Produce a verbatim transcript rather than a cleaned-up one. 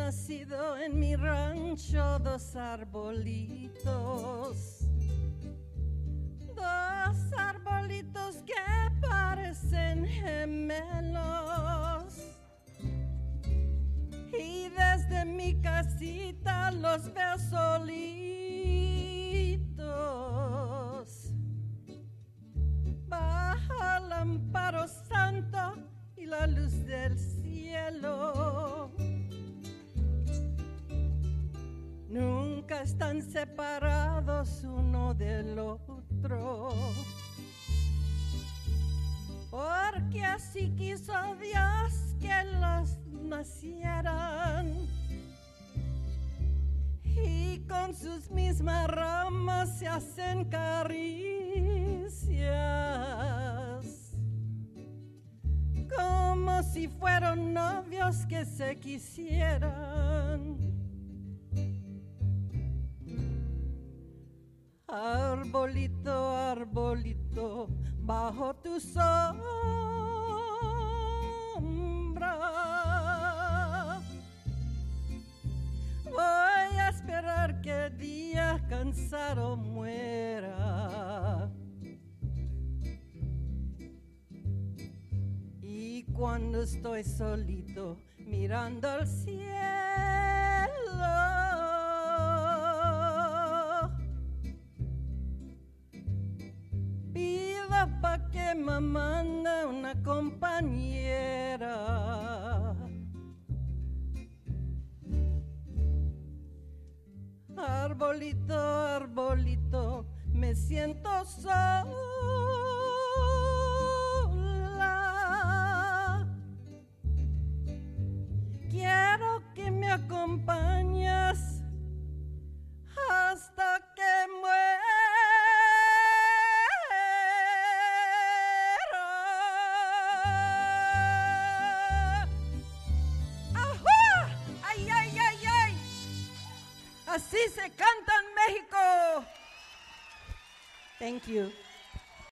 nacido en mi rancho dos arbolitos, dos arbolitos que parecen gemelos, y desde mi casita los veo solitos, bajo el amparo santo y la luz del cielo. Nunca están separados uno del otro, porque así quiso Dios que los nacieran, y con sus mismas ramas se hacen caricias, como si fueran novios que se quisieran. Arbolito, arbolito, bajo tu sombra, voy a esperar que el día cansado muera. Y cuando estoy solito mirando al cielo, pa' que me mande una compañera. Arbolito, arbolito, me siento sola. Quiero que me acompañes hasta que muera. Así se canta en México. Thank you.